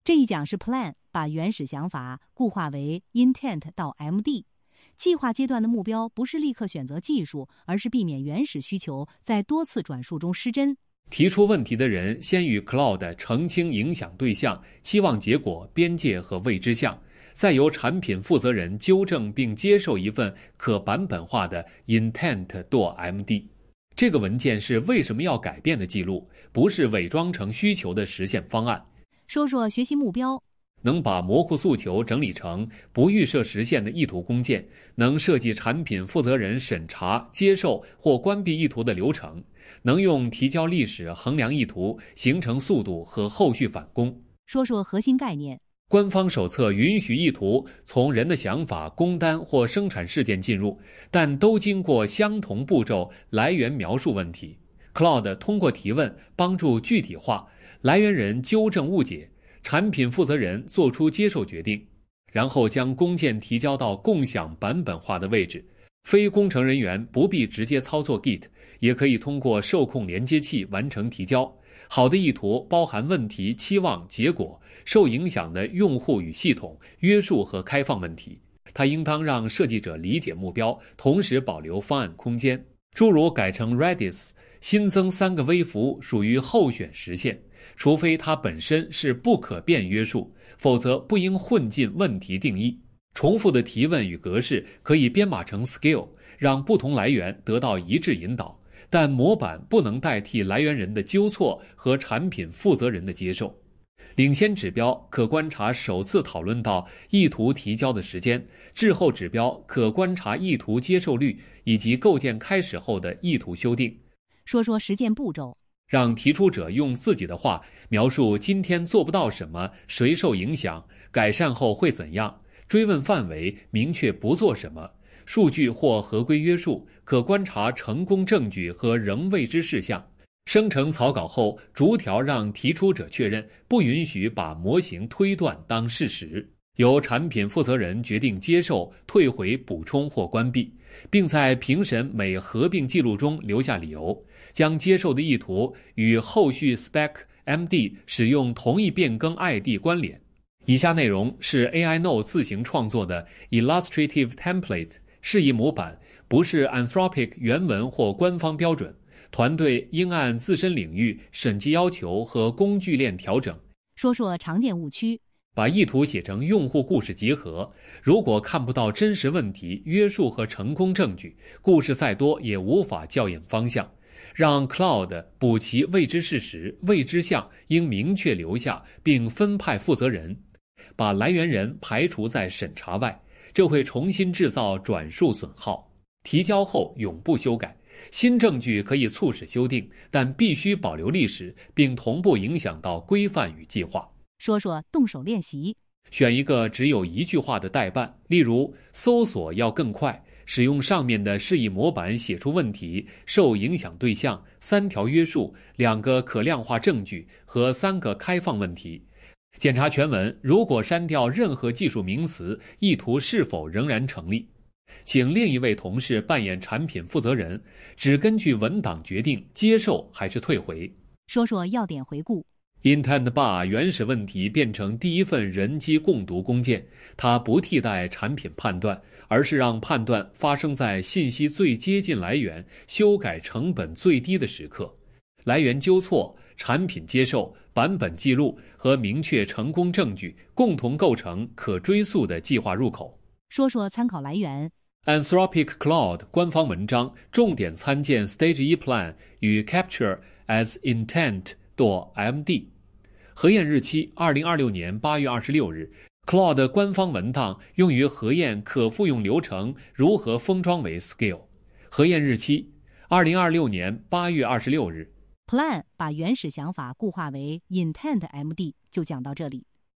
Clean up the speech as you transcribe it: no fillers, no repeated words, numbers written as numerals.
这一讲是 Plan 把原始想法固化为 Intent 到 MD。计划阶段的目标不是立刻选择技术，而是避免原始需求在多次转述中失真。 提出问题的人先与 Cloud 澄清影响对象、期望结果、边界和未知项，再由产品负责人纠正并接受一份可版本化的 Intent 到 MD。这个文件是为什么要改变的记录，不是伪装成需求的实现方案。 说说学习目标。 能把模糊诉求整理成不预设实现的意图工件，能设计产品负责人审查、接受或关闭意图的流程，能用提交历史衡量意图，形成速度和后续返工。 说说核心概念。 官方手册允许意图从人的想法、工单或生产事件进入，但都经过相同步骤来源描述问题。Cloud 通过提问帮助具体化，来源人纠正误解，产品负责人做出接受决定，然后将工件提交到共享版本化的位置。非工程人员不必直接操作 Git， 也可以通过受控连接器完成提交。好的意图包含问题、期望、结果、受影响的用户与系统、约束和开放问题。它应当让设计者理解目标，同时保留方案空间。诸如改成 Redis， 新增3个微服务属于候选实现，除非它本身是不可变约束，否则不应混进问题定义。重复的提问与格式可以编码成 skill， 让不同来源得到一致引导，但模板不能代替来源人的纠错和产品负责人的接受。领先指标可观察首次讨论到意图提交的时间，滞后指标可观察意图接受率以及构建开始后的意图修订。 说说实践步骤。 让提出者用自己的话描述今天做不到什么，谁受影响，改善后会怎样，追问范围，明确不做什么，数据或合规约束，可观察成功证据和仍未知事项。生成草稿后，逐条让提出者确认，不允许把模型推断当事实。由产品负责人决定接受、退回、补充或关闭，并在评审每合并记录中留下理由，将接受的意图与后续 spec MD 使用同一变更 ID 关联。以下内容是 AINO 自行创作的 Illustrative Template 示意模板，不是 Anthropic 原文或官方标准。团队应按自身领域、审计要求和工具链调整。 说说常见误区。 把意图写成用户故事集合，如果看不到真实问题、约束和成功证据，故事再多也无法校验方向。让 Cloud 补齐未知事实、未知项应明确留下，并分派负责人。把来源人排除在审查外，这会重新制造转述损耗。提交后永不修改。新证据可以促使修订，但必须保留历史，并同步影响到规范与计划。 说说动手练习。 选一个只有一句话的代办，例如搜索要更快，使用上面的示意模板写出问题、受影响对象、3条约束、2个可量化证据和3个开放问题。检查全文，如果删掉任何技术名词，意图是否仍然成立。请另一位同事扮演产品负责人，只根据文档决定接受还是退回。 说说要点回顾。 Intent 把原始问题变成第一份人机共读工件，它不替代产品判断，而是让判断发生在信息最接近来源、修改成本最低的时刻。来源纠错、产品接受、版本记录和明确成功证据共同构成可追溯的计划入口。 说说参考来源。 Anthropic Cloud 官方文章，重点参见 Stage 1 Plan 与 Capture as Intent 到 MD。核验日期2026年8月26日。Cloud 官方文档用于核验可复用流程如何封装为 Skill。核验日期2026年8月26日。 Plan 把原始想法固化为 Intent MD 就讲到这里。